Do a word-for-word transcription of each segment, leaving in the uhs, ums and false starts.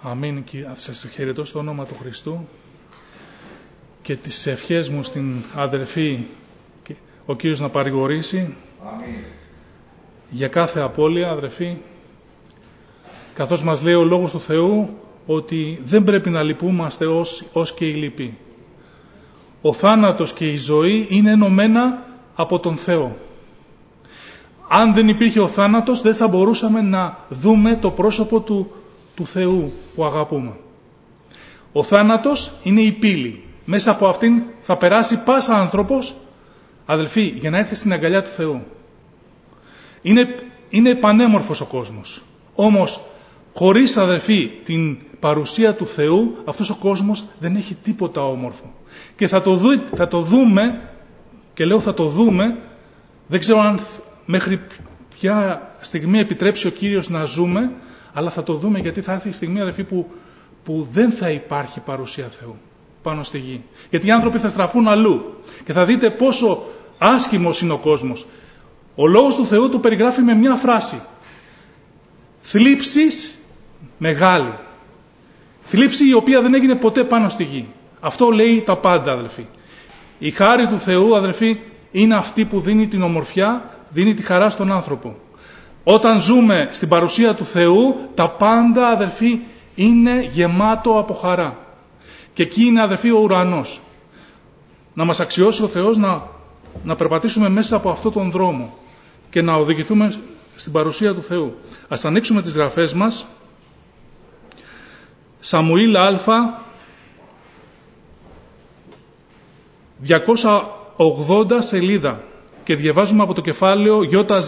Αμήν. Και σας χαιρετώ στο όνομα του Χριστού και τις ευχές μου στην αδερφή ο Κύριος να παρηγορήσει. Αμήν. Για κάθε απώλεια, αδερφή, καθώς μας λέει ο Λόγος του Θεού ότι δεν πρέπει να λυπούμαστε ως, ως και οι λυποί. Ο θάνατος και η ζωή είναι ενωμένα από τον Θεό. Αν δεν υπήρχε ο θάνατος, δεν θα μπορούσαμε να δούμε το πρόσωπο του, του Θεού που αγαπούμε. Ο θάνατος είναι η πύλη. Μέσα από αυτήν θα περάσει πάσα άνθρωπος, αδελφοί, για να έρθει στην αγκαλιά του Θεού. Είναι, είναι πανέμορφος ο κόσμος. Όμως, χωρίς, αδελφοί, την παρουσία του Θεού, αυτός ο κόσμος δεν έχει τίποτα όμορφο. Και θα το, δου, θα το δούμε, και λέω θα το δούμε, δεν ξέρω αν μέχρι ποια στιγμή επιτρέψει ο Κύριος να ζούμε, αλλά θα το δούμε, γιατί θα έρθει η στιγμή, αδελφοί, που, που δεν θα υπάρχει παρουσία Θεού πάνω στη γη. Γιατί οι άνθρωποι θα στραφούν αλλού και θα δείτε πόσο άσχημος είναι ο κόσμος. Ο Λόγος του Θεού το περιγράφει με μια φράση. Θλίψης μεγάλη. Θλίψη η οποία δεν έγινε ποτέ πάνω στη γη. Αυτό λέει τα πάντα, αδελφοί. Η χάρη του Θεού, αδελφοί, είναι αυτή που δίνει την ομορφιά, δίνει τη χαρά στον άνθρωπο. Όταν ζούμε στην παρουσία του Θεού, τα πάντα, αδελφοί, είναι γεμάτο από χαρά. Και εκεί είναι, αδελφοί, ο ουρανός. Να μας αξιώσει ο Θεός να, να περπατήσουμε μέσα από αυτόν τον δρόμο και να οδηγηθούμε στην παρουσία του Θεού. Ας ανοίξουμε τις γραφές μας. Σαμουήλ Α, διακόσια ογδόντα σελίδα, και διαβάζουμε από το κεφάλαιο ΙΖ.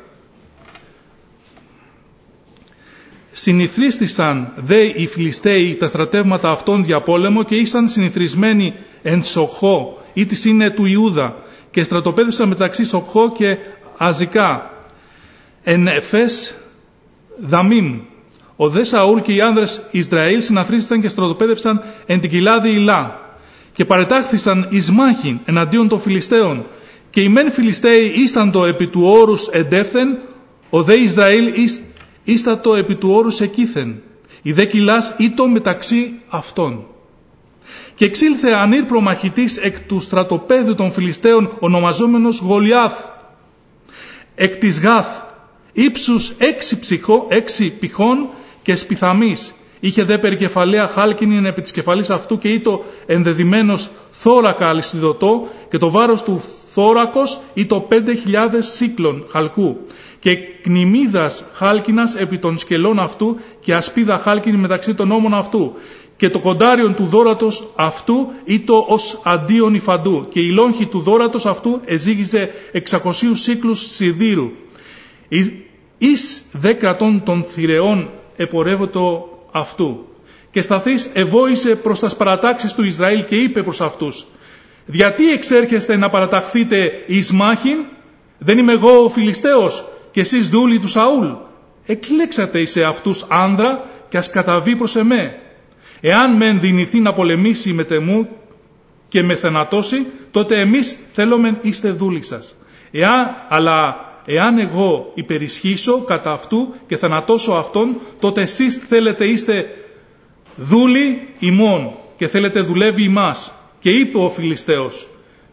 Συνηθρίστησαν δε οι Φιλιστέοι τα στρατεύματα αυτών δια πόλεμο και ήσαν συνηθρισμένοι εν Σοχώ, ή της είναι του Ιούδα, και στρατοπέδευσαν μεταξύ Σοχώ και Αζικά, εν Εφές Δαμίμ. Ο δε Σαούλ και οι άνδρες Ισραήλ συναθρίστησαν και στρατοπέδευσαν εν την κοιλάδη Ηλά, και παρετάχθησαν εις μάχην εναντίον των Φιλιστέων, και οι μεν Φιλιστέοι ίσταντο επί του όρους εντεύθεν, ο δε Ισραήλ ίστατο επί του όρους εκείθεν, η δε κοιλάς ήτο μεταξύ αυτών. Και εξήλθε ανήρ προμαχητής εκ του στρατοπέδου των Φιλιστέων, ονομαζόμενος Γολιάθ, εκ της Γάθ, ύψους έξι, ψυχο, έξι πηχών και σπιθαμής. Είχε δε περικεφαλαία χάλκινη επί της κεφαλής αυτού, και ήτο ενδεδημένος θώρακα αλυσιδωτό, και το βάρος του θώρακος ήτο πέντε χιλιάδες σύκλων χαλκού, και κνημίδας χάλκινας επί των σκελών αυτού, και ασπίδα χάλκινη μεταξύ των ώμων αυτού, και το κοντάριον του δώρατος αυτού ήτο ως αντίον υφαντού, και η λόγχη του δώρατος αυτού εζήγιζε εξακοσίους σύκλους σιδήρου. Εις δε κρατών των θηρεών επορεύωτο αυτού. Και σταθείς εβόησε προς τας παρατάξεις του Ισραήλ και είπε προς αυτούς: γιατί εξέρχεστε να παραταχθείτε εις μάχην? Δεν είμαι εγώ ο Φιλιστέος και εσείς δούλοι του Σαούλ? Εκλέξατε εις αυτούς άνδρα και ας καταβεί προς εμέ. Εάν μεν δυνηθεί να πολεμήσει με τεμού και με θενατώσει, τότε εμείς θέλομεν είστε δούλοι σας. Εάν, αλλά εάν εγώ υπερισχύσω κατά αυτού και θανατώσω αυτόν, τότε εσείς θέλετε είστε δούλοι ημών και θέλετε δουλεύει ημάς. Και είπε ο Φιλιστέος: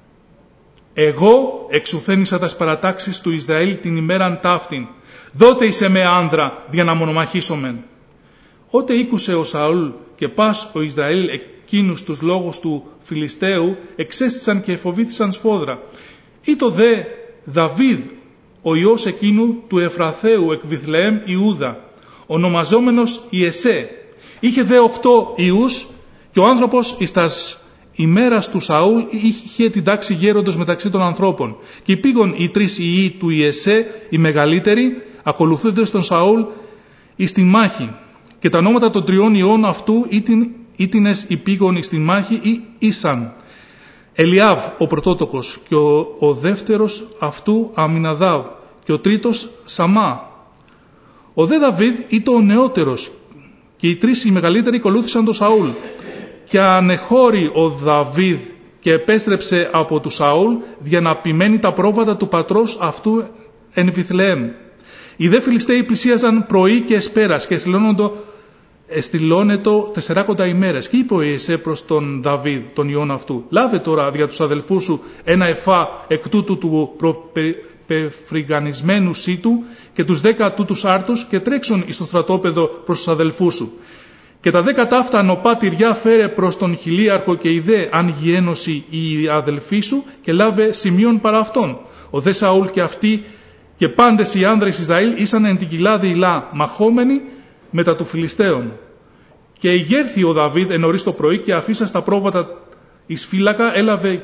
εγώ εξουθένησα τας παρατάξεις του Ισραήλ την ημέραν ταύτην. Δότε είσαι με άνδρα για να μονομαχήσομεν. Ότε ήκουσε ο Σαούλ και πας ο Ισραήλ εκείνους τους λόγους του Φιλιστέου, εξέστησαν και φοβήθησαν σφόδρα. Ήτο δε Δαβίδ ο ιός εκείνου του Εφραθαίου εκ Βιθλεέμ Ιούδα, ονομαζόμενος Ιεσέ. Είχε δε οχτώ ιούς, και ο άνθρωπος εις τας ημέρας του Σαούλ είχε την τάξη γέροντος μεταξύ των ανθρώπων. Και πήγον οι τρεις ιοί του Ιεσέ, οι μεγαλύτεροι, ακολουθούντες τον Σαούλ εις την μάχη. Και τα ονόματα των τριών ιών αυτού ήτινες υπήγον εις την μάχη ή ήσαν Ελιάβ ο πρωτότοκος, και ο, ο δεύτερος αυτού Αμιναδάβ, και ο τρίτος Σαμά. Ο δε Δαβίδ ήταν ο νεότερος, και οι τρεις οι μεγαλύτεροι ακολούθησαν τον Σαούλ. Και ανεχώρη ο Δαβίδ και επέστρεψε από του Σαούλ για να ποιμένει τα πρόβατα του πατρός αυτού εν Βιθλεέμ. Οι δε Φιλιστέοι πλησίαζαν πρωί και εσπέρας και στελώνοντο εστιλώνετο τεσσεράκοντα ημέρες. Και είπε ο Ιεσέ προς τον Δαβίδ, τον ιόν αυτού, λάβε τώρα για τους αδελφούς σου ένα εφά εκ τούτου του προπεφρυγανισμένου σύτου και τους δέκα τούτους άρτους και τρέξουν εις το στρατόπεδο προς τους αδελφούς σου. Και τα δέκα ταύτα νοπά τυριά φέρε προς τον χιλίαρχο και ειδέ αν γιένωση η αδελφή σου και λάβε σημείων παρά αυτών. Ο δε Σαούλ και αυτοί και πάντες οι άνδρες Ισραήλ ήσαν εν την κοιλάδη Ηλά μαχόμενοι μετά του Φιλιστέων. Και ηγέρθη ο Δαβίδ εν νωρίς το πρωί και αφήσα στα πρόβατα εις φύλακα έλαβε,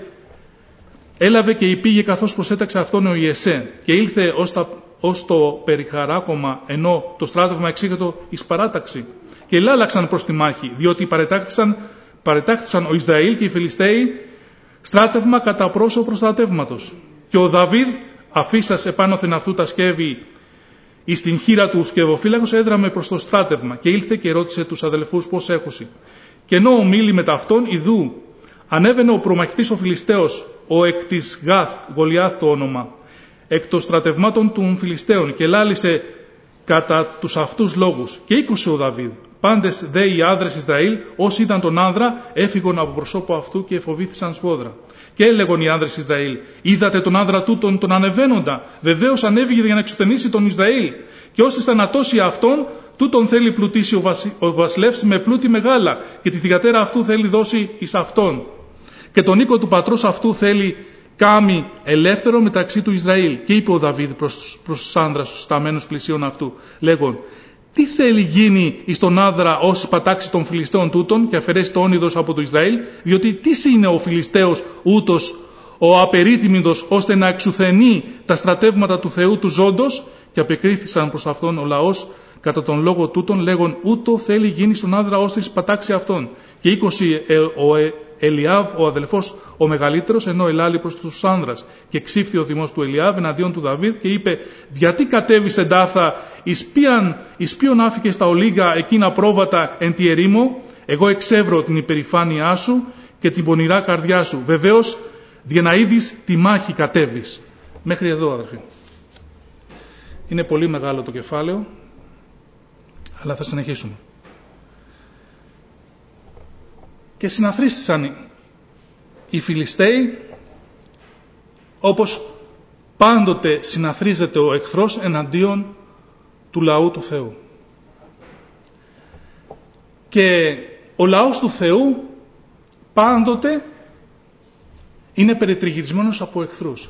έλαβε και υπήγε καθώς προσέταξε αυτόν ο Ιεσέ και ήλθε ως, τα, ως το περιχαράκωμα ενώ το στράτευμα εξήγετο εις παράταξη. Και λάλαξαν προς τη μάχη, διότι παρετάχθησαν, παρετάχθησαν ο Ισραήλ και οι Φιλιστέοι στράτευμα κατά πρόσωπο στρατεύματος. Και ο Δαβίδ, αφήσας επάνωθεν αυτού τα σκεύη εις την χείρα του σκευοφύλακος, έδραμε προς το στράτευμα και ήλθε και ρώτησε τους αδελφούς πώς έχουσι. Και ενώ ομίλη με ταυτόν, ιδού, ανέβαινε ο προμαχητής ο Φιλιστέος, ο εκ της Γαθ, Γολιάθ το όνομα, εκ των στρατευμάτων των Φιλιστέων και λάλησε κατά τους αυτούς λόγους. Και ήκουσε ο Δαβίδ. Πάντες δε οι άνδρες Ισραήλ, όσοι ήταν τον άνδρα, έφυγαν από προσώπου αυτού και εφοβήθησαν σφόδρα. Και έλεγαν οι άνδρες Ισραήλ, είδατε τον άνδρα τούτον τον ανεβαίνοντα, βεβαίως ανέβηκε για να εξουθενήσει τον Ισραήλ. Και όσοι θανατώσει αυτόν, τούτον θέλει πλουτίσει ο, βασι... ο βασιλεύς με πλούτη μεγάλα, και τη θυγατέρα αυτού θέλει δώσει εις αυτόν. Και τον οίκο του πατρός αυτού θέλει κάμει ελεύθερο μεταξύ του Ισραήλ. Και είπε ο Δαβίδ προς, προς τους άνδρας τους σταμένους πλησίων αυτού, λέγον, τι θέλει γίνει εις τον άνδρα όσοι πατάξει των Φιλιστέων τούτων και αφαιρέσει το όνειδος από το Ισραήλ, διότι τι είναι ο Φιλιστέος ούτως ο απερίθυμητος ώστε να εξουθενεί τα στρατεύματα του Θεού του ζώντος, και απεκρίθησαν προς αυτόν ο λαός κατά τον λόγο τούτον, λέγον ούτω θέλει γίνει στον άνδρα ώστε πατάξει αυτόν. Και είκοσι ε, ο ε, Ελιάβ, ο αδελφός ο μεγαλύτερος, ενώ ελάλη προς τους άνδρας. Και ξύφθη ο θυμός του Ελιάβ εναντίον του Δαβίδ και είπε, γιατί κατέβησε ντάθα, εις ποιον άφηκε στα ολίγα εκείνα πρόβατα εν τη ερήμο, εγώ εξεύρω την υπερηφάνειά σου και την πονηρά καρδιά σου. Βεβαίως, για να είδεις τη μάχη κατέβεις. Μέχρι εδώ, αδελφοί. Είναι πολύ μεγάλο το κεφάλαιο, αλλά θα συνεχίσουμε. Και συναθρίστησαν οι Φιλιστέοι όπως πάντοτε συναθρίζεται ο εχθρός εναντίον του λαού του Θεού. Και ο λαός του Θεού πάντοτε είναι περιτριγυρισμένος από εχθρούς.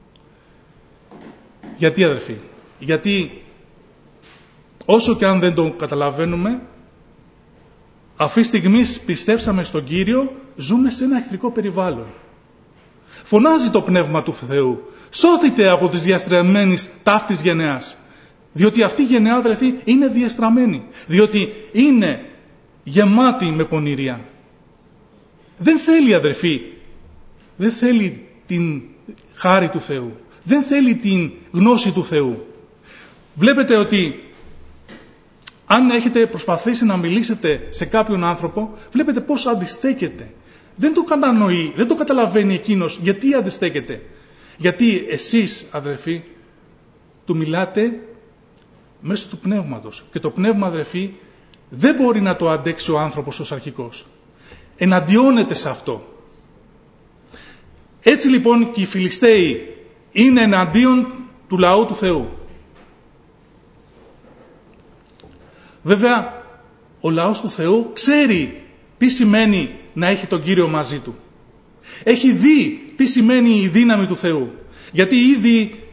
Γιατί, αδελφοί? Γιατί όσο και αν δεν το καταλαβαίνουμε, αυτή τη στιγμή πιστέψαμε στον Κύριο, ζούμε σε ένα εχθρικό περιβάλλον. Φωνάζει το Πνεύμα του Θεού, σώθητε από τις διαστραμμένες ταύτης γενεάς. Διότι αυτή η γενεά, αδελφοί, είναι διαστραμμένη. Διότι είναι γεμάτη με πονηρία. Δεν θέλει, αδελφοί, δεν θέλει την χάρη του Θεού. Δεν θέλει την γνώση του Θεού. Βλέπετε ότι αν έχετε προσπαθήσει να μιλήσετε σε κάποιον άνθρωπο, βλέπετε πώς αντιστέκεται. Δεν το κατανοεί, δεν το καταλαβαίνει εκείνος γιατί αντιστέκεται. Γιατί εσείς, αδελφοί, του μιλάτε μέσω του πνεύματος. Και το πνεύμα, αδελφοί, δεν μπορεί να το αντέξει ο άνθρωπος ως αρχικός. Εναντιώνεται σε αυτό. Έτσι λοιπόν και οι Φιλιστέοι είναι εναντίον του λαού του Θεού. Βέβαια, ο λαός του Θεού ξέρει τι σημαίνει να έχει τον Κύριο μαζί του. Έχει δει τι σημαίνει η δύναμη του Θεού. Γιατί ήδη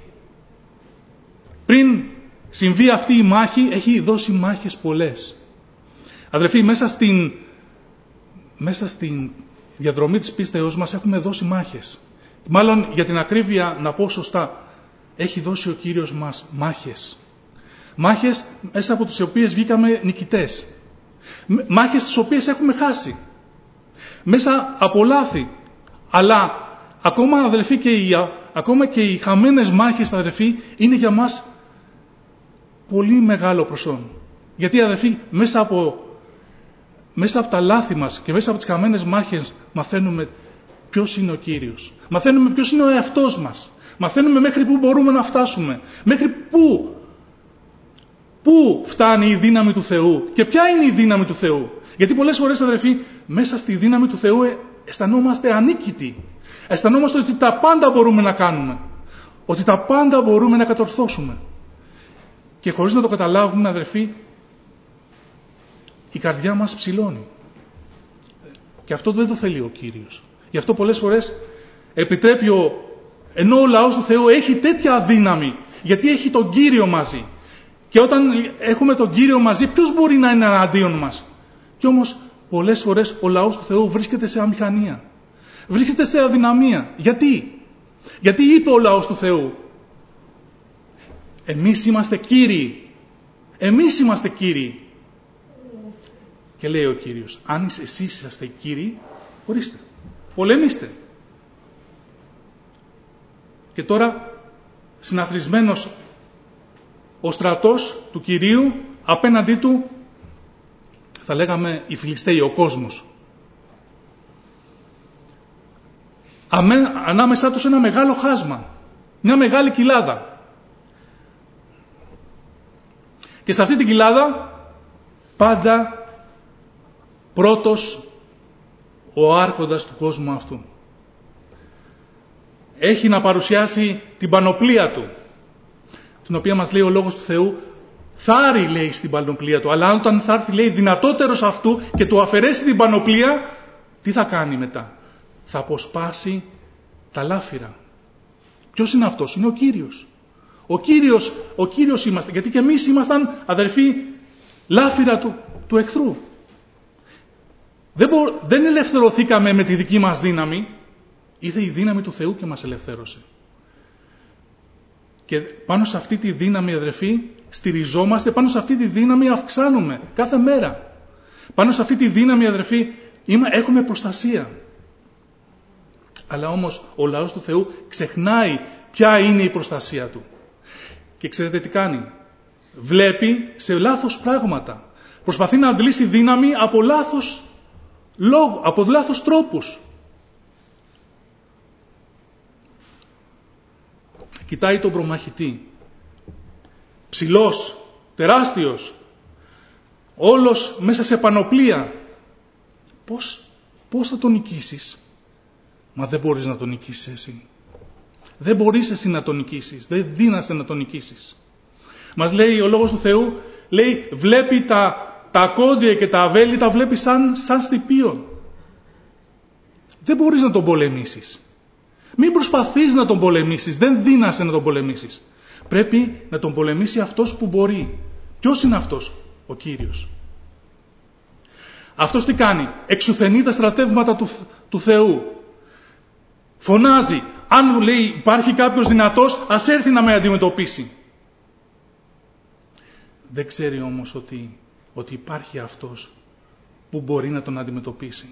πριν συμβεί αυτή η μάχη, έχει δώσει μάχες πολλές. Αδελφοί, μέσα στην, μέσα στην διαδρομή της πίστεως μας έχουμε δώσει μάχες. Μάλλον, για την ακρίβεια, να πω σωστά, έχει δώσει ο Κύριος μας μάχες. Μάχες μέσα από τις οποίες βγήκαμε νικητές. Μάχες τις οποίες έχουμε χάσει. Μέσα από λάθη. Αλλά ακόμα, αδελφοί, και οι, ακόμα και οι χαμένες μάχες, αδελφοί, είναι για μας πολύ μεγάλο προσόν. Γιατί, αδελφοί, μέσα από, μέσα από τα λάθη μας και μέσα από τις χαμένες μάχες μαθαίνουμε ποιος είναι ο Κύριος. Μαθαίνουμε ποιος είναι ο εαυτός μας. Μαθαίνουμε μέχρι πού μπορούμε να φτάσουμε. Μέχρι πού πού φτάνει η δύναμη του Θεού και ποια είναι η δύναμη του Θεού. Γιατί πολλές φορές, αδερφοί, μέσα στη δύναμη του Θεού αισθανόμαστε ανίκητοι. Αισθανόμαστε ότι τα πάντα μπορούμε να κάνουμε. Ότι τα πάντα μπορούμε να κατορθώσουμε. Και χωρίς να το καταλάβουμε, αδερφοί, η καρδιά μας ψηλώνει. Και αυτό δεν το θέλει ο Κύριος. Γι' αυτό πολλές φορές επιτρέπει, ο, ενώ ο λαός του Θεού έχει τέτοια δύναμη, γιατί έχει τον Κύριο μαζί. Και όταν έχουμε τον Κύριο μαζί, ποιος μπορεί να είναι εναντίον μας? Και όμως πολλές φορές ο λαός του Θεού βρίσκεται σε αμηχανία. Βρίσκεται σε αδυναμία. Γιατί? Γιατί είπε ο λαός του Θεού, εμείς είμαστε κύριοι. Εμείς είμαστε κύριοι. Και λέει ο Κύριος, αν εσείς είσαστε κύριοι, ορίστε, πολεμήστε. Και τώρα, συναθρισμένος ο στρατός του Κυρίου, απέναντί του, θα λέγαμε οι Φιλιστέοι, ο κόσμος. Αμέ, ανάμεσά τους ένα μεγάλο χάσμα, μια μεγάλη κοιλάδα. Και σε αυτή την κοιλάδα πάντα πρώτος ο άρχοντας του κόσμου αυτού. Έχει να παρουσιάσει την πανοπλία του, την οποία μας λέει ο Λόγος του Θεού, θάρει, λέει, στην πανοπλία του, αλλά όταν θα έρθει, λέει, δυνατότερος αυτού και του αφαιρέσει την πανοπλία, τι θα κάνει μετά? Θα αποσπάσει τα λάφυρα. Ποιος είναι αυτός? Είναι ο Κύριος. Ο Κύριος, ο Κύριος είμαστε, γιατί και εμείς ήμασταν, αδερφοί, λάφυρα του, του εχθρού. Δεν, μπο, δεν ελευθερωθήκαμε με τη δική μας δύναμη, ήρθε η δύναμη του Θεού και μας ελευθέρωσε. Και πάνω σε αυτή τη δύναμη, αδερφοί, στηριζόμαστε, πάνω σε αυτή τη δύναμη αυξάνουμε κάθε μέρα. Πάνω σε αυτή τη δύναμη, αδερφοί, έχουμε προστασία. Αλλά όμως ο λαός του Θεού ξεχνάει ποια είναι η προστασία του. Και ξέρετε τι κάνει? Βλέπει σε λάθος πράγματα. Προσπαθεί να αντλήσει δύναμη από λάθος λόγο, από λάθος τρόπους. Κοιτάει τον προμαχητή. Ψηλός, τεράστιος, όλος μέσα σε πανοπλία. Πώς, πώς θα τον νικήσεις? Μα δεν μπορείς να τον νικήσεις εσύ. Δεν μπορείς εσύ να τον νικήσεις. Δεν δύνασαι να τον νικήσεις. Μας λέει ο Λόγος του Θεού, λέει, βλέπει τα, τα ακόντια και τα αβέλη, τα βλέπει σαν, σαν στυπίον. Δεν μπορείς να τον πολεμήσεις. Μην προσπαθείς να τον πολεμήσεις. Δεν δύνασαι να τον πολεμήσεις. Πρέπει να τον πολεμήσει αυτός που μπορεί. Ποιος είναι αυτός? Ο Κύριος. Αυτός τι κάνει? Εξουθενεί τα στρατεύματα του, του Θεού. Φωνάζει. Αν, λέει, υπάρχει κάποιος δυνατός, ας έρθει να με αντιμετωπίσει. Δεν ξέρει όμως ότι, ότι υπάρχει αυτός που μπορεί να τον αντιμετωπίσει.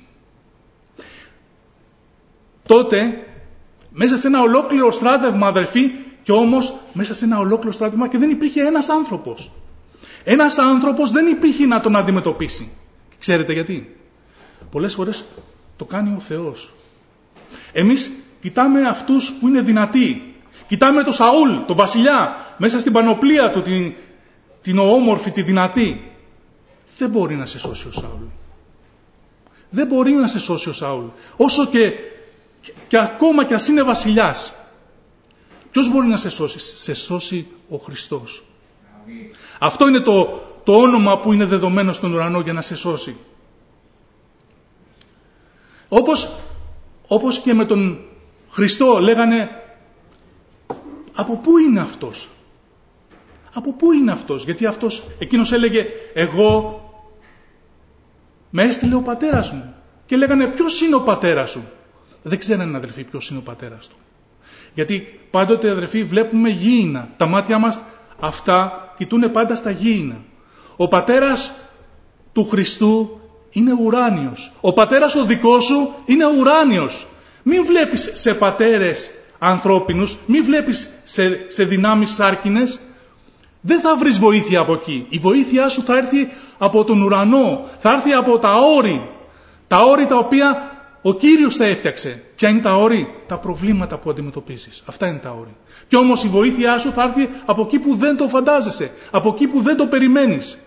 Τότε, μέσα σε ένα ολόκληρο στράτευμα, αδερφοί, και όμως μέσα σε ένα ολόκληρο στράτευμα και δεν υπήρχε ένας άνθρωπος. Ένας άνθρωπος δεν υπήρχε να τον αντιμετωπίσει. Ξέρετε γιατί? Πολλές φορές το κάνει ο Θεός. Εμείς κοιτάμε αυτούς που είναι δυνατοί. Κοιτάμε τον Σαούλ, τον βασιλιά, μέσα στην πανοπλία του, την, την όμορφη, τη δυνατή. Δεν μπορεί να σε σώσει ο Σαούλ. Δεν μπορεί να σε σώσει ο Σαούλ. Όσο και, και, και ακόμα κι ας είναι βασιλιάς. Ποιος μπορεί να σε σώσει? Σε σώσει ο Χριστός. Αυτό είναι το, το όνομα που είναι δεδομένο στον ουρανό για να σε σώσει. Όπως, όπως και με τον Χριστό λέγανε, από πού είναι αυτός? Από πού είναι αυτός? Γιατί αυτός, εκείνος έλεγε, εγώ με έστειλε ο πατέρας μου. Και λέγανε, ποιος είναι ο πατέρας σου? Δεν ξέρανε, αδελφοί, ποιος είναι ο πατέρας του. Γιατί πάντοτε, αδελφοί, βλέπουμε γήινα. Τα μάτια μας αυτά κοιτούν πάντα στα γήινα. Ο πατέρας του Χριστού είναι ουράνιος. Ο πατέρας ο δικός σου είναι ουράνιος. Μην βλέπεις σε πατέρες ανθρώπινους, μην βλέπεις σε, σε δυνάμεις σάρκινες. Δεν θα βρεις βοήθεια από εκεί. Η βοήθειά σου θα έρθει από τον ουρανό. Θα έρθει από τα όρη. Τα όρη τα οποία Ο Κύριος τα έφτιαξε. Ποια είναι τα όρη? Τα προβλήματα που αντιμετωπίζεις. Αυτά είναι τα όρη. Και όμως η βοήθειά σου θα έρθει από εκεί που δεν το φαντάζεσαι. Από εκεί που δεν το περιμένεις.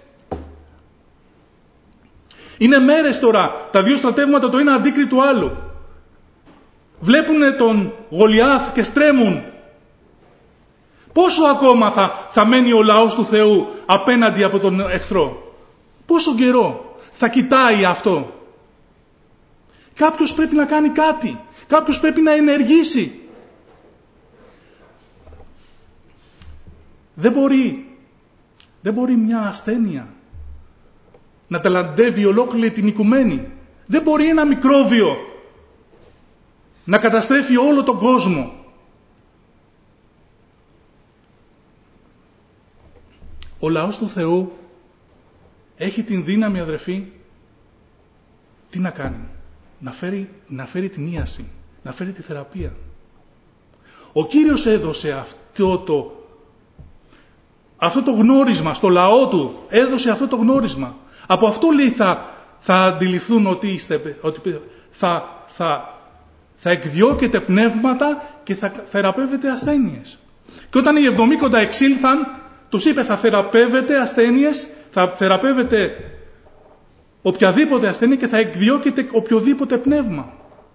Είναι μέρες τώρα. Τα δύο στρατεύματα το ένα αντίκρι του άλλου. Βλέπουν τον Γολιάθ και στρέμουν. Πόσο ακόμα θα, θα μένει ο λαός του Θεού απέναντι από τον εχθρό? Πόσο καιρό θα κοιτάει αυτό? Κάποιος πρέπει να κάνει κάτι. Κάποιος πρέπει να ενεργήσει. Δεν μπορεί, δεν μπορεί μια ασθένεια να ταλαντεύει ολόκληρη την οικουμένη. Δεν μπορεί ένα μικρόβιο να καταστρέφει όλο τον κόσμο. Ο λαός του Θεού έχει την δύναμη, αδερφοί, τι να κάνει? Να φέρει, να φέρει την ίαση, να φέρει τη θεραπεία. Ο Κύριος έδωσε αυτό το, αυτό το γνώρισμα στο λαό του. Έδωσε αυτό το γνώρισμα. Από αυτό, λέει, θα, θα αντιληφθούν ότι, είστε, ότι θα, θα, θα εκδιώκετε πνεύματα και θα θεραπεύετε ασθένειες. Και όταν οι εβδομήκοντα εξήλθαν, τους είπε, θα θεραπεύετε ασθένειες, θα θεραπεύετε οποιαδήποτε ασθένεια και θα εκδιώκετε οποιοδήποτε πνεύμα.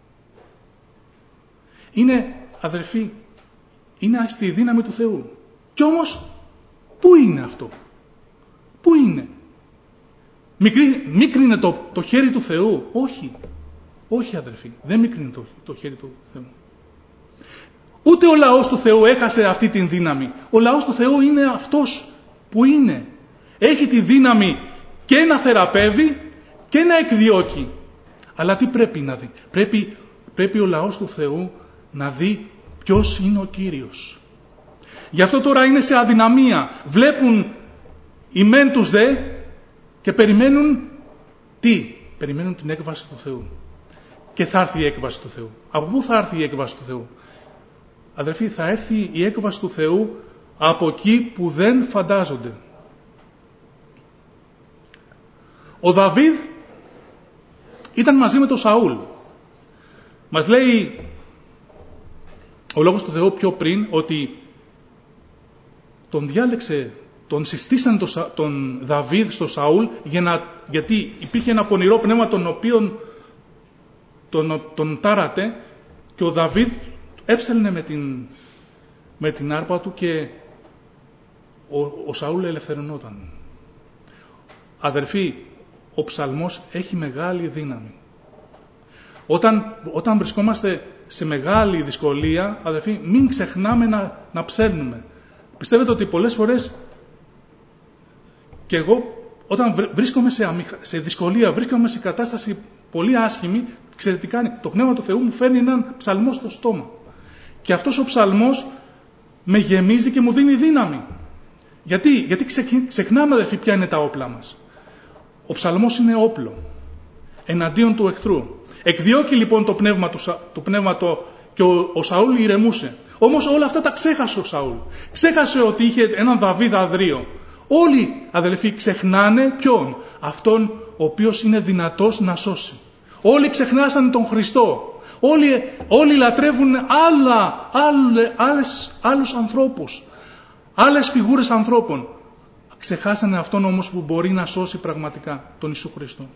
Είναι, αδερφοί, είναι στη δύναμη του Θεού. Κι όμως, πού είναι αυτό? Πού είναι? Μίκρινε το, το χέρι του Θεού? Όχι. Όχι, αδερφοί, δεν μίκρινε το, το χέρι του Θεού. Ούτε ο λαός του Θεού έχασε αυτή την δύναμη. Ο λαός του Θεού είναι αυτός που είναι. Έχει τη δύναμη και να θεραπεύει και να εκδιώκει. Αλλά τι πρέπει να δει? Πρέπει, πρέπει ο λαός του Θεού να δει ποιος είναι ο Κύριος. Γι' αυτό τώρα είναι σε αδυναμία. Βλέπουν οι μεν τους δε και περιμένουν τι? Περιμένουν την έκβαση του Θεού. Και θα έρθει η έκβαση του Θεού. Από πού θα έρθει η έκβαση του Θεού? Αδερφοί, θα έρθει η έκβαση του Θεού από εκεί που δεν φαντάζονται. Ο Δαβίδ ήταν μαζί με τον Σαούλ. Μας λέει ο Λόγος του Θεού πιο πριν ότι τον διάλεξε, τον συστήσαν τον, τον Δαβίδ στο Σαούλ για να, γιατί υπήρχε ένα πονηρό πνεύμα τον οποίον τον, τον τάρατε και ο Δαβίδ έψελνε με την, με την άρπα του και ο, ο Σαούλ ελευθερωνόταν. Αδερφοί, ο ψαλμός έχει μεγάλη δύναμη. Όταν, όταν βρισκόμαστε σε μεγάλη δυσκολία, αδερφοί, μην ξεχνάμε να, να ψέλνουμε. Πιστεύετε ότι πολλές φορές και εγώ όταν βρίσκομαι σε, αμυχα, σε δυσκολία, βρίσκομαι σε κατάσταση πολύ άσχημη, ξέρετε τι κάνει? Το Πνεύμα του Θεού μου φέρνει έναν ψαλμό στο στόμα. Και αυτός ο ψαλμός με γεμίζει και μου δίνει δύναμη. Γιατί, Γιατί ξεχνάμε, αδερφοί, ποια είναι τα όπλα μας. Ο ψαλμός είναι όπλο εναντίον του εχθρού. Εκδιώκει λοιπόν το πνεύμα, του, το πνεύμα το, και ο, ο Σαούλ ηρεμούσε. Όμως όλα αυτά τα ξέχασε ο Σαούλ. Ξέχασε ότι είχε έναν Δαβίδ αδρείο. Όλοι, αδελφοί, ξεχνάνε ποιον? Αυτόν ο οποίος είναι δυνατός να σώσει. Όλοι ξεχνάσανε τον Χριστό. Όλοι, όλοι λατρεύουν άλλα, άλλε, άλλες, άλλους ανθρώπους. Άλλες φιγούρες ανθρώπων. Ξεχάσανε αυτόν όμως που μπορεί να σώσει πραγματικά, τον Ιησού Χριστό.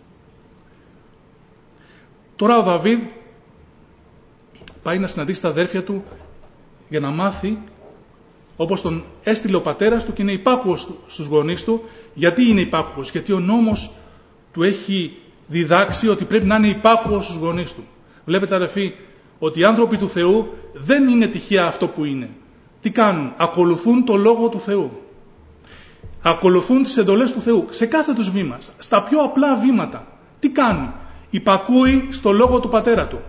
Τώρα ο Δαβίδ πάει να συναντήσει τα αδέρφια του για να μάθει, όπως τον έστειλε ο πατέρας του και είναι υπάκουος στους γονείς του. Γιατί είναι υπάκουος? Γιατί ο νόμος του έχει διδάξει ότι πρέπει να είναι υπάκουος στους γονείς του. Βλέπετε, αδερφοί, ότι οι άνθρωποι του Θεού δεν είναι τυχαία αυτό που είναι. Τι κάνουν? Ακολουθούν το Λόγο του Θεού. Ακολουθούν τις εντολές του Θεού σε κάθε τους βήμα, στα πιο απλά βήματα. Τι κάνουν? Υπακούει στο Λόγο του πατέρα του.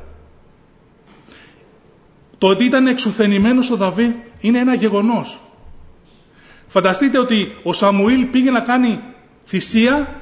Το ότι ήταν εξουθενημένος ο Δαβίδ είναι ένα γεγονός. Φανταστείτε ότι ο Σαμουήλ πήγε να κάνει θυσία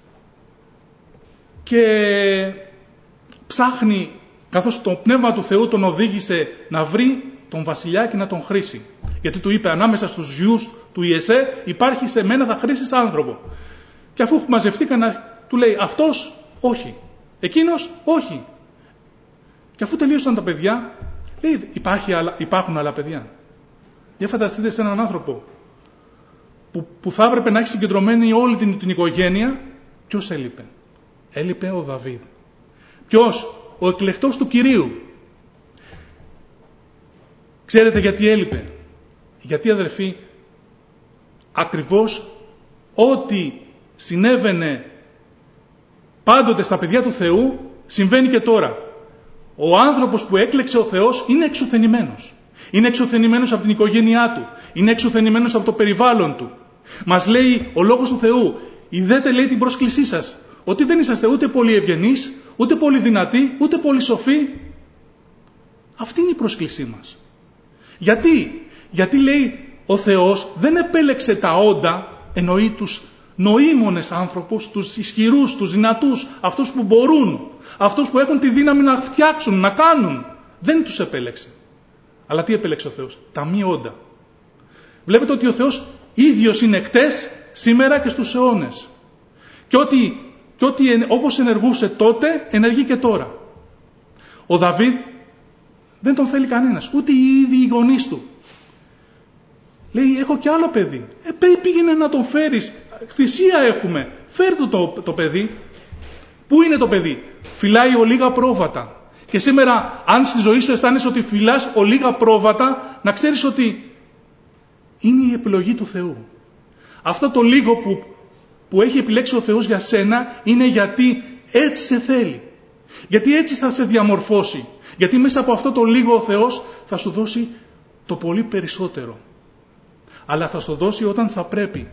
και ψάχνει, καθώς το Πνεύμα του Θεού τον οδήγησε να βρει τον βασιλιά και να τον χρήσει. Γιατί του είπε, ανάμεσα στους γιους του Ιεσέ υπάρχει σε μένα θα χρήσεις άνθρωπο. Και αφού μαζευτήκαν, του λέει, αυτός όχι, εκείνος όχι. Και αφού τελείωσαν τα παιδιά, λέει, υπάρχει άλλα, υπάρχουν άλλα παιδιά. Για φανταστείτε σε έναν άνθρωπο που, που θα έπρεπε να έχει συγκεντρωμένη όλη την, την οικογένεια. Ποιος έλειπε? Έλειπε ο Δαβίδ. Ποιος? Ο εκλεκτός του Κυρίου. Ξέρετε γιατί έλειπε? Γιατί, αδερφοί, ακριβώς ό,τι συνέβαινε πάντοτε στα παιδιά του Θεού συμβαίνει και τώρα. Ο άνθρωπος που έκλεξε ο Θεός είναι εξουθενημένος. Είναι εξουθενημένος από την οικογένειά του. Είναι εξουθενημένος από το περιβάλλον του. Μας λέει ο Λόγος του Θεού, ειδέτε, λέει, την πρόσκλησή σας, ότι δεν είσαστε ούτε πολύ ευγενείς, ούτε πολύ δυνατοί, ούτε πολύ σοφοί. Αυτή είναι η πρόσκλησή μας. Γιατί? Γιατί, λέει, ο Θεός δεν επέλεξε τα όντα, εννοεί τους νοήμονες άνθρωπους, τους ισχυρούς, τους δυνατούς, αυτούς που μπορούν, αυτούς που έχουν τη δύναμη να φτιάξουν, να κάνουν. Δεν τους επέλεξε. Αλλά τι επέλεξε ο Θεός? Τα μη όντα. Βλέπετε ότι ο Θεός ίδιος είναι χτες, σήμερα και στους αιώνες. Και ότι, και ότι όπως ενεργούσε τότε, ενεργεί και τώρα. Ο Δαβίδ δεν τον θέλει κανένας, ούτε οι ίδιοι οι γονείς του. Λέει, έχω κι άλλο παιδί. Ε, πήγαινε να τον φέρεις. Θυσία έχουμε. Φέρ του το, το παιδί. Πού είναι το παιδί? Φυλάει ολίγα πρόβατα. Και σήμερα, αν στη ζωή σου αισθάνεσαι ότι φυλάς ολίγα πρόβατα, να ξέρεις ότι είναι η επιλογή του Θεού. Αυτό το λίγο που, που έχει επιλέξει ο Θεός για σένα είναι γιατί έτσι σε θέλει. Γιατί έτσι θα σε διαμορφώσει. Γιατί μέσα από αυτό το λίγο ο Θεός θα σου δώσει το πολύ περισσότερο. Αλλά θα σου δώσει όταν θα πρέπει.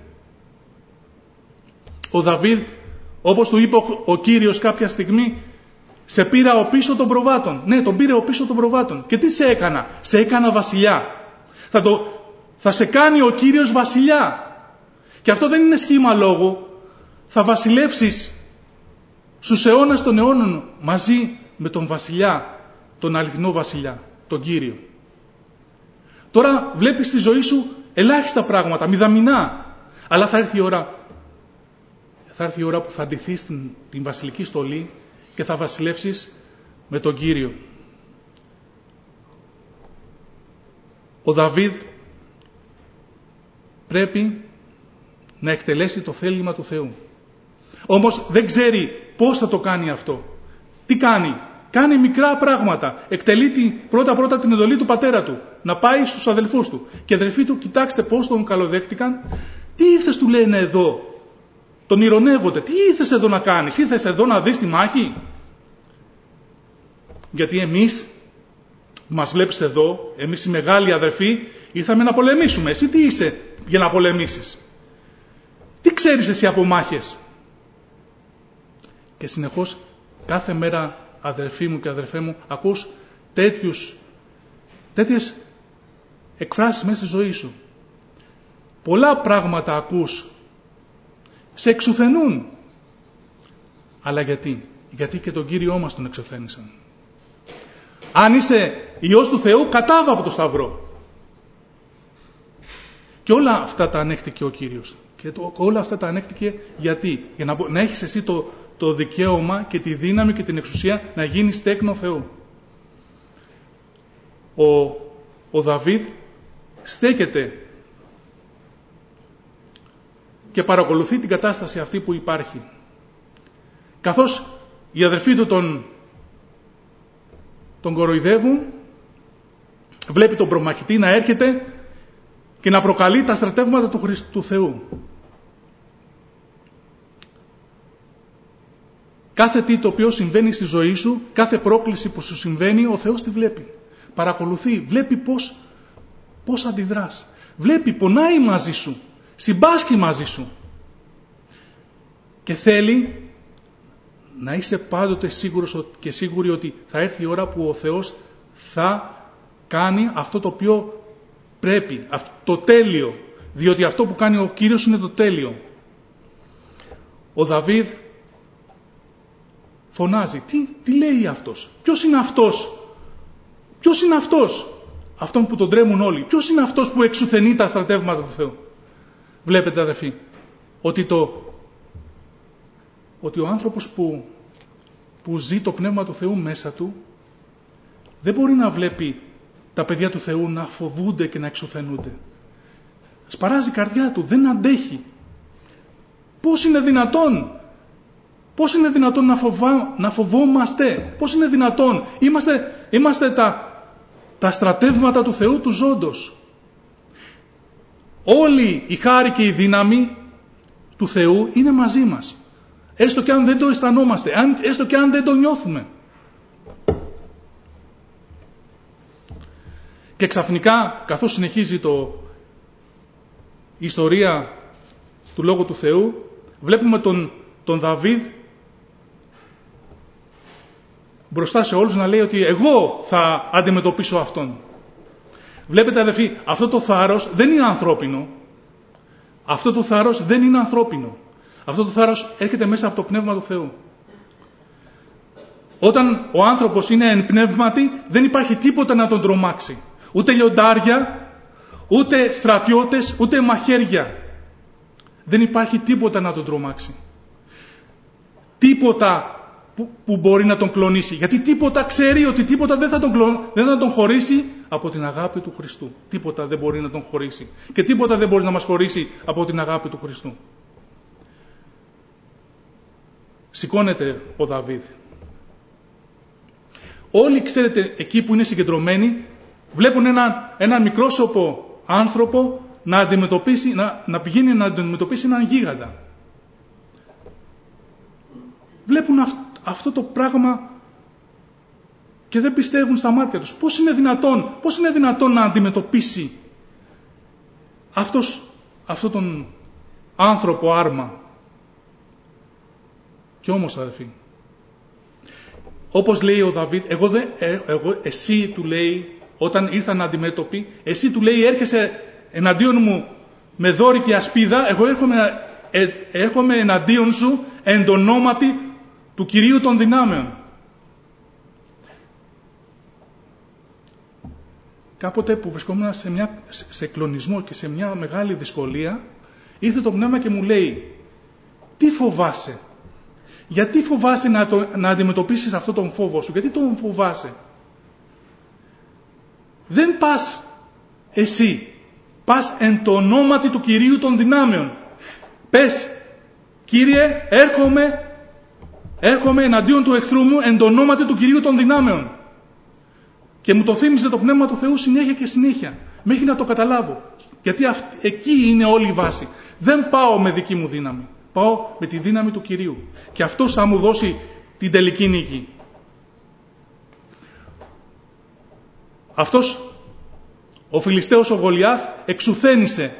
Ο Δαβίδ, όπως του είπε ο, ο Κύριος κάποια στιγμή, σε πήρα ο πίσω των προβάτων. Ναι, τον πήρε ο πίσω των προβάτων. Και τι σε έκανα? Σε έκανα βασιλιά. Θα, το, θα σε κάνει ο Κύριος βασιλιά. Και αυτό δεν είναι σχήμα λόγου. Θα βασιλεύσεις στους αιώνας των αιώνων μαζί με τον βασιλιά, τον αληθινό βασιλιά, τον Κύριο. Τώρα βλέπεις στη ζωή σου ελάχιστα πράγματα, μηδαμινά. Αλλά θα έρθει η ώρα, θα έρθει η ώρα που θα ντυθείς την, την βασιλική στολή και θα βασιλεύσεις με τον Κύριο. Ο Δαβίδ πρέπει να εκτελέσει το θέλημα του Θεού. Όμως δεν ξέρει πώς θα το κάνει αυτό. Τι κάνει? Κάνει μικρά πράγματα. Εκτελεί πρώτα-πρώτα την εντολή του πατέρα του. Να πάει στους αδελφούς του. Και αδελφοί του, κοιτάξτε πώς τον καλοδέχτηκαν. Τι ήρθες, του λένε εδώ? Τον ηρωνεύονται. Τι ήρθες εδώ να κάνεις? Ήρθες εδώ να δεις τη μάχη? Γιατί εμείς, μας βλέπεις εδώ, εμείς οι μεγάλοι αδερφοί, ήρθαμε να πολεμήσουμε. Εσύ τι είσαι για να πολεμήσεις? Τι ξέρεις εσύ από μάχες? Και συνεχώς κάθε μέρα, αδερφοί μου και αδερφέ μου, ακούς τέτοιους, τέτοιες εκφράσεις μέσα στη ζωή σου. Πολλά πράγματα ακούς, σε εξουθενούν. Αλλά γιατί? Γιατί και τον Κύριό μας τον εξουθένησαν. Αν είσαι Υιός του Θεού, κατάβα από το Σταυρό. Και όλα αυτά τα ανέχτηκε ο Κύριος. Και το, όλα αυτά τα ανέχτηκε γιατί? Για να, να έχεις εσύ το, το δικαίωμα και τη δύναμη και την εξουσία να γίνεις τέκνο Θεού. Ο, ο Δαβίδ στέκεται και παρακολουθεί την κατάσταση αυτή που υπάρχει. Καθώς οι αδερφοί του τον, τον κοροϊδεύουν, βλέπει τον προμαχητή να έρχεται και να προκαλεί τα στρατεύματα του, Χριστ, του Θεού. Κάθε τι το οποίο συμβαίνει στη ζωή σου, κάθε πρόκληση που σου συμβαίνει, ο Θεός τη βλέπει. Παρακολουθεί, βλέπει πώς, πώς αντιδράς. Βλέπει, πονάει μαζί σου, συμπάσχει μαζί σου. Και θέλει να είσαι πάντοτε σίγουρος και σίγουροι ότι θα έρθει η ώρα που ο Θεός θα κάνει αυτό το οποίο πρέπει, το τέλειο. Διότι αυτό που κάνει ο Κύριος είναι το τέλειο. Ο Δαβίδ φωνάζει. Τι, τι λέει αυτός? Ποιος είναι αυτός? Ποιος είναι αυτός? Αυτόν που τον τρέμουν όλοι. Ποιος είναι αυτός που εξουθενεί τα στρατεύματα του Θεού? Βλέπετε, αδερφοί, ότι, το, ότι ο άνθρωπος που, που ζει το Πνεύμα του Θεού μέσα του δεν μπορεί να βλέπει τα παιδιά του Θεού να φοβούνται και να εξουθενούνται. Σπαράζει η καρδιά του, δεν αντέχει. Πώς είναι δυνατόν, πώς είναι δυνατόν να, φοβά, να φοβόμαστε, πώς είναι δυνατόν, είμαστε, είμαστε τα, τα στρατεύματα του Θεού του ζώντος. Όλη η χάρη και η δύναμη του Θεού είναι μαζί μας. Έστω και αν δεν το αισθανόμαστε, έστω και αν δεν το νιώθουμε. Και ξαφνικά, καθώς συνεχίζει το, η ιστορία του Λόγου του Θεού, βλέπουμε τον, τον Δαβίδ μπροστά σε όλους να λέει ότι εγώ θα αντιμετωπίσω αυτόν. Βλέπετε αδελφοί, αυτό το θάρρος δεν είναι ανθρώπινο. Αυτό το θάρρος δεν είναι ανθρώπινο. Αυτό το θάρρος έρχεται μέσα από το Πνεύμα του Θεού. Όταν ο άνθρωπος είναι εν πνεύματι, δεν υπάρχει τίποτα να τον τρομάξει. Ούτε λιοντάρια, ούτε στρατιώτες, ούτε μαχαίρια. Δεν υπάρχει τίποτα να τον τρομάξει. Τίποτα που, που μπορεί να τον κλονίσει. Γιατί τίποτα ξέρει ότι τίποτα δεν θα, τον κλον, δεν θα τον χωρίσει από την αγάπη του Χριστού. Τίποτα δεν μπορεί να τον χωρίσει. Και τίποτα δεν μπορεί να μας χωρίσει από την αγάπη του Χριστού. Σηκώνεται ο Δαβίδ. Όλοι, ξέρετε, εκεί που είναι συγκεντρωμένοι, βλέπουν έναν ένα μικρόσωπο άνθρωπο να, αντιμετωπίσει, να, να πηγαίνει να αντιμετωπίσει έναν γίγαντα. Βλέπουν αυ, αυτό το πράγμα και δεν πιστεύουν στα μάτια τους. Πώς είναι δυνατόν, πώς είναι δυνατόν να αντιμετωπίσει αυτός, αυτόν τον άνθρωπο άρμα. Και όμως, αδελφοί, όπως λέει ο Δαβίδ, εγώ δεν, ε, εγώ, εσύ του λέει, όταν ήρθαν αντιμέτωποι, εσύ του λέει έρχεσαι εναντίον μου με δόρη και ασπίδα, εγώ έρχομαι, ε, έρχομαι εναντίον σου εν το ονόματι του Κυρίου των δυνάμεων. Κάποτε που βρισκόμουν σε, μια, σε κλονισμό και σε μια μεγάλη δυσκολία, ήρθε το Πνεύμα και μου λέει, τι φοβάσαι? Γιατί φοβάσαι να, το, να αντιμετωπίσεις αυτόν τον φόβο σου? Γιατί τον φοβάσαι? Δεν πας εσύ. Πας εν το ονόματι του Κυρίου των δυνάμεων. Πες, Κύριε, έρχομαι, έρχομαι εναντίον του εχθρού μου εν το ονόματι του Κυρίου των δυνάμεων. Και μου το θύμιζε το Πνεύμα του Θεού συνέχεια και συνέχεια. Μέχρι να το καταλάβω. Γιατί αυτή, εκεί είναι όλη η βάση. Δεν πάω με δική μου δύναμη. Πάω με τη δύναμη του Κυρίου. Και αυτός θα μου δώσει την τελική νίκη. Αυτός ο Φιλιστέος ο Γολιάθ εξουθένησε.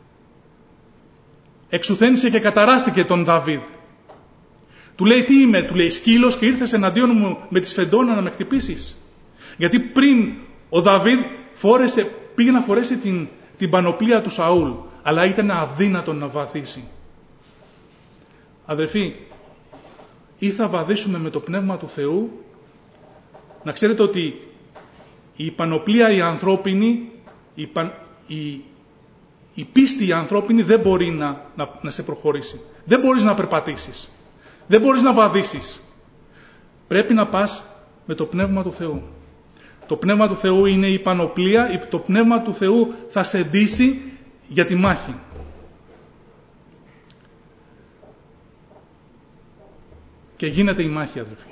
Εξουθένησε και καταράστηκε τον Δαβίδ. Του λέει, τι είμαι? Του λέει, σκύλος και ήρθες εναντίον μου με τη σφεντόνα να με χτυπήσεις? Γιατί πριν ο Δαβίδ φόρεσε, πήγε να φορέσει την, την πανοπλία του Σαούλ, αλλά ήταν αδύνατο να βαδίσει. Αδελφοί, ή θα βαδίσουμε με το Πνεύμα του Θεού, να ξέρετε ότι η πανοπλία η ανθρώπινη, η, παν, η, η πίστη η ανθρώπινη δεν μπορεί να, να, να σε προχωρήσει. Δεν μπορείς να περπατήσεις. Δεν μπορείς να βαδίσεις. Πρέπει να πας με το Πνεύμα του Θεού. Το Πνεύμα του Θεού είναι η πανοπλία, το Πνεύμα του Θεού θα σε ντύσει για τη μάχη. Και γίνεται η μάχη, αδελφοί.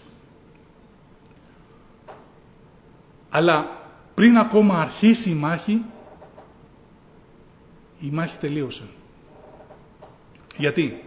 Αλλά πριν ακόμα αρχίσει η μάχη, η μάχη τελείωσε. Γιατί?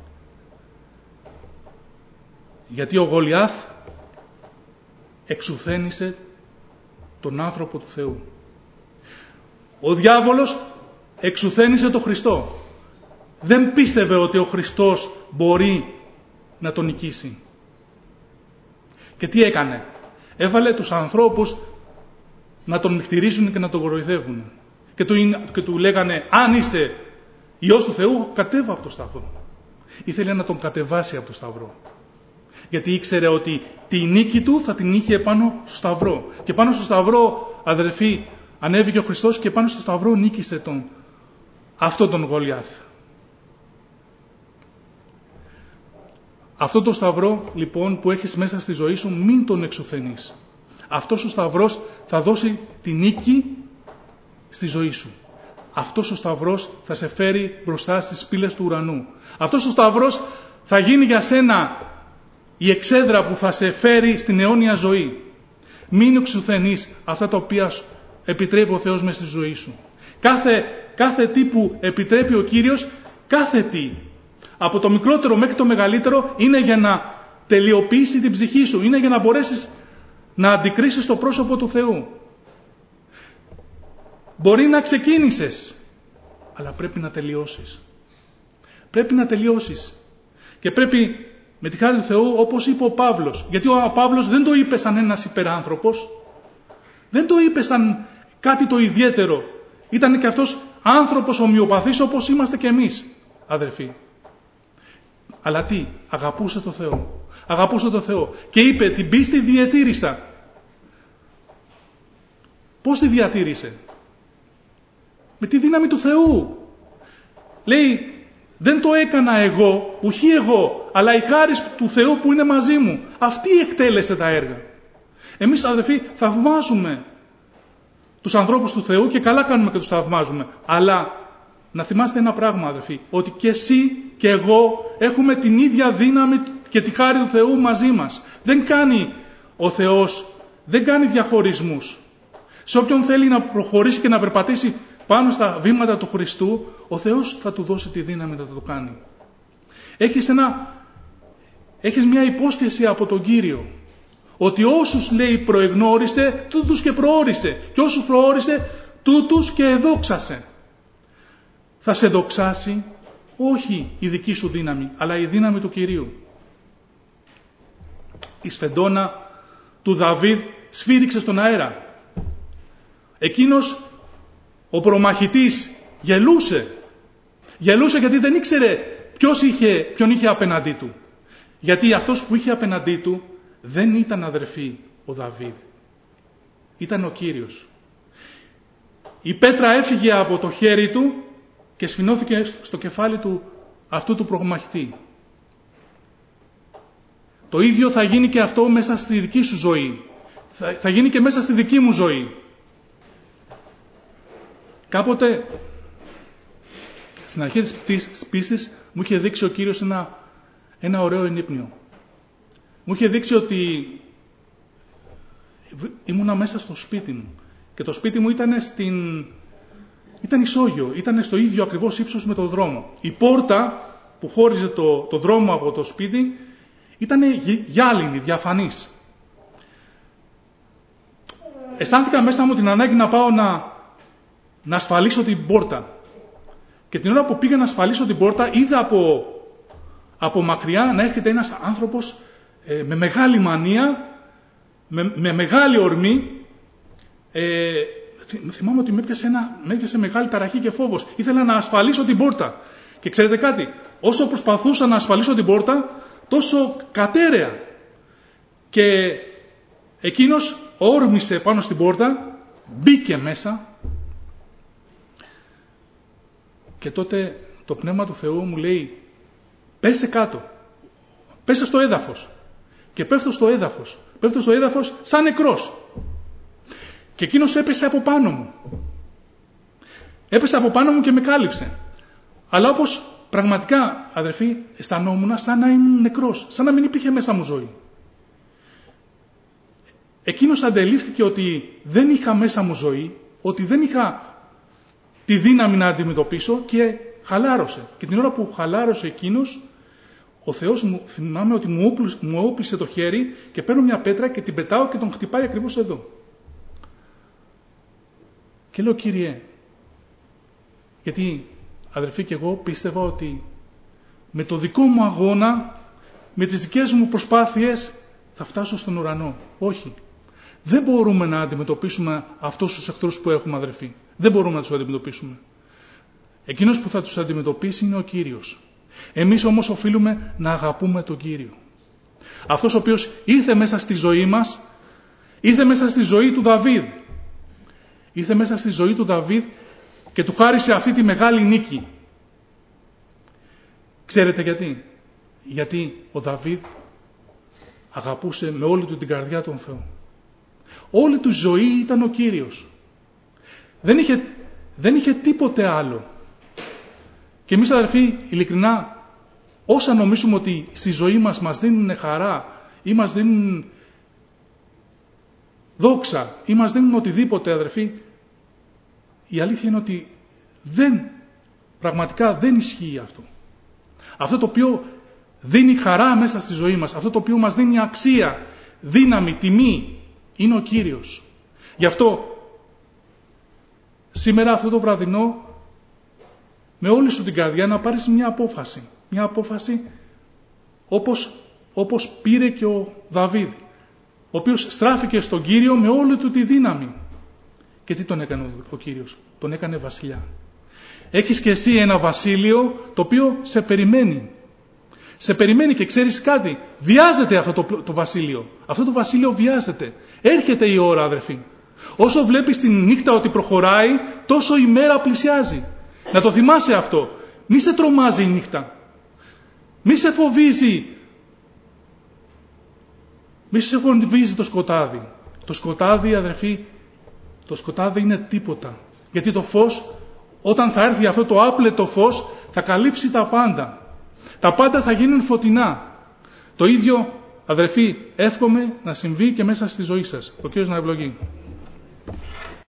Γιατί ο Γολιάθ εξουθένησε τον άνθρωπο του Θεού. Ο διάβολος εξουθένησε τον Χριστό. Δεν πίστευε ότι ο Χριστός μπορεί να τον νικήσει. Και τι έκανε? Έβαλε τους ανθρώπους να τον μυχτηρίζουν και να τον κοροϊδεύουν. Και του, και του λέγανε, αν είσαι Υιός του Θεού, κατέβα από το σταυρό. Ήθελε να τον κατεβάσει από το σταυρό. Γιατί ήξερε ότι τη νίκη του θα την είχε πάνω στο σταυρό. Και πάνω στο σταυρό, αδελφοί, ανέβηκε ο Χριστός και πάνω στο σταυρό νίκησε τον, αυτόν τον Γολιάθ. Αυτό το σταυρό, λοιπόν, που έχεις μέσα στη ζωή σου, μην τον εξουθενείς. Αυτός ο Σταυρός θα δώσει τη νίκη στη ζωή σου. Αυτός ο Σταυρός θα σε φέρει μπροστά στις πύλες του ουρανού. Αυτός ο Σταυρός θα γίνει για σένα η εξέδρα που θα σε φέρει στην αιώνια ζωή. Μην εξουθενείς αυτά τα οποία επιτρέπει ο Θεός μέσα στη ζωή σου. Κάθε, κάθε τι που επιτρέπει ο Κύριος, κάθε τι, από το μικρότερο μέχρι το μεγαλύτερο, είναι για να τελειοποιήσει την ψυχή σου. Είναι για να μπορέσεις να αντικρίσεις το πρόσωπο του Θεού. Μπορεί να ξεκίνησες, αλλά πρέπει να τελειώσεις. Πρέπει να τελειώσεις. Και πρέπει, με τη χάρη του Θεού, όπως είπε ο Παύλος, γιατί ο Παύλος δεν το είπε σαν ένας υπεράνθρωπος, δεν το είπε σαν κάτι το ιδιαίτερο. Ήταν και αυτός άνθρωπος ομοιοπαθής όπως είμαστε και εμείς, αδερφοί. Αλλά τι, αγαπούσε το Θεό. Αγαπούσε το Θεό. Και είπε, την πίστη διατήρησα. Πώς τη διατήρησε? Με τη δύναμη του Θεού. Λέει, δεν το έκανα εγώ, ουχή εγώ, αλλά η χάρις του Θεού που είναι μαζί μου. Αυτή εκτέλεσε τα έργα. Εμείς, αδερφοί, θαυμάζουμε τους ανθρώπους του Θεού και καλά κάνουμε και τους θαυμάζουμε. Αλλά να θυμάστε ένα πράγμα, αδερφοί, ότι και εσύ και εγώ έχουμε την ίδια δύναμη και τη χάρη του Θεού μαζί μας. Δεν κάνει ο Θεός, δεν κάνει διαχωρισμούς. Σε όποιον θέλει να προχωρήσει και να περπατήσει πάνω στα βήματα του Χριστού, ο Θεός θα του δώσει τη δύναμη να το κάνει. Έχεις, ένα, έχεις μια υπόσχεση από τον Κύριο, ότι όσους, λέει, προεγνώρισε, τούτους και προόρισε, και όσους προόρισε, τούτους και εδόξασε. Θα σε δοξάσει όχι η δική σου δύναμη, αλλά η δύναμη του Κυρίου. Η σφεντόνα του Δαβίδ σφύριξε στον αέρα. Εκείνος, ο προμαχητής, γελούσε. Γελούσε γιατί δεν ήξερε ποιος είχε, ποιον είχε απέναντί του. Γιατί αυτός που είχε απέναντί του δεν ήταν, αδερφοί, ο Δαβίδ. Ήταν ο Κύριος. Η πέτρα έφυγε από το χέρι του και σφινώθηκε στο κεφάλι του αυτού του προμαχητή. Το ίδιο θα γίνει και αυτό μέσα στη δική σου ζωή. Θα, θα γίνει και μέσα στη δική μου ζωή. Κάποτε, στην αρχή της πίστης, μου είχε δείξει ο Κύριος ένα, ένα ωραίο ενύπνιο. Μου είχε δείξει ότι ήμουνα μέσα στο σπίτι μου. Και το σπίτι μου ήταν στην... ήταν ισόγειο, ήταν στο ίδιο ακριβώς ύψος με το δρόμο. Η πόρτα που χώριζε το, το δρόμο από το σπίτι ήταν γυάλινη, διαφανής. Αισθάνθηκα μέσα μου την ανάγκη να πάω να, να ασφαλίσω την πόρτα. Και την ώρα που πήγα να ασφαλίσω την πόρτα, είδα από, από μακριά να έρχεται ένας άνθρωπος ε, με μεγάλη μανία, με, με μεγάλη ορμή. Ε, θυμάμαι ότι με έπιασε, ένα, με έπιασε μεγάλη ταραχή και φόβος. Ήθελα να ασφαλίσω την πόρτα. Και ξέρετε κάτι, όσο προσπαθούσα να ασφαλίσω την πόρτα, τόσο κατέρεα. Και εκείνος όρμησε πάνω στην πόρτα, μπήκε μέσα. Και τότε το Πνεύμα του Θεού μου λέει, πέσε κάτω, πέσε στο έδαφος. Και πέφτω στο έδαφος, πέφτω στο έδαφος σαν νεκρός. Και εκείνος έπεσε από πάνω μου. Έπεσε από πάνω μου και με κάλυψε. Αλλά όπως πραγματικά, αδερφοί, αισθανόμουν σαν να ήμουν νεκρός, σαν να μην υπήρχε μέσα μου ζωή. Εκείνος αντελήφθηκε ότι δεν είχα μέσα μου ζωή, ότι δεν είχα τη δύναμη να αντιμετωπίσω και χαλάρωσε. Και την ώρα που χαλάρωσε εκείνος, ο Θεός μου, θυμάμαι ότι μου, όπλησε, μου όπλησε το χέρι και παίρνω μια πέτρα και την πετάω και τον χτυπάει ακριβώς εδώ. Και λέω, Κύριε, γιατί αδερφοί και εγώ πίστευα ότι με το δικό μου αγώνα, με τις δικές μου προσπάθειες θα φτάσω στον ουρανό. Όχι. Δεν μπορούμε να αντιμετωπίσουμε αυτούς τους εχθρούς που έχουμε, αδερφοί. Δεν μπορούμε να τους αντιμετωπίσουμε. Εκείνος που θα τους αντιμετωπίσει είναι ο Κύριος. Εμείς όμως οφείλουμε να αγαπούμε τον Κύριο. Αυτός ο οποίος ήρθε μέσα στη ζωή μας, ήρθε μέσα στη ζωή του Δαβίδ. Ήρθε μέσα στη ζωή του Δαβίδ και του χάρισε αυτή τη μεγάλη νίκη. Ξέρετε γιατί? Γιατί ο Δαβίδ αγαπούσε με όλη του την καρδιά τον Θεό. Όλη του ζωή ήταν ο Κύριος. Δεν είχε, δεν είχε τίποτε άλλο. Και εμείς αδερφοί, ειλικρινά, όσα νομίζουμε ότι στη ζωή μας μας δίνουν χαρά ή μας δίνουν δόξα ή μας δίνουν οτιδήποτε, αδερφοί, η αλήθεια είναι ότι δεν, πραγματικά δεν ισχύει αυτό. Αυτό το οποίο δίνει χαρά μέσα στη ζωή μας, αυτό το οποίο μας δίνει αξία, δύναμη, τιμή, είναι ο Κύριος. Γι' αυτό σήμερα αυτό το βραδινό, με όλη σου την καρδιά να πάρεις μια απόφαση. Μια απόφαση όπως, όπως πήρε και ο Δαβίδ, ο οποίος στράφηκε στον Κύριο με όλη του τη δύναμη. Και τι τον έκανε ο Κύριος? Τον έκανε βασιλιά. Έχεις και εσύ ένα βασίλειο το οποίο σε περιμένει. Σε περιμένει και ξέρεις κάτι. Βιάζεται αυτό το, το βασίλειο. Αυτό το βασίλειο βιάζεται. Έρχεται η ώρα, αδερφοί. Όσο βλέπεις τη νύχτα ότι προχωράει, τόσο η μέρα πλησιάζει. Να το θυμάσαι αυτό. Μη σε τρομάζει η νύχτα. Μη σε φοβίζει. Μη σε φοβίζει το σκοτάδι. Το σκοτάδι, αδερφοί, το σκοτάδι είναι τίποτα. Γιατί το φως, όταν θα έρθει αυτό το άπλετο φως, θα καλύψει τα πάντα. Τα πάντα θα γίνουν φωτεινά. Το ίδιο, αδερφοί, εύχομαι να συμβεί και μέσα στη ζωή σας. Ο Κύριος να ευλογεί.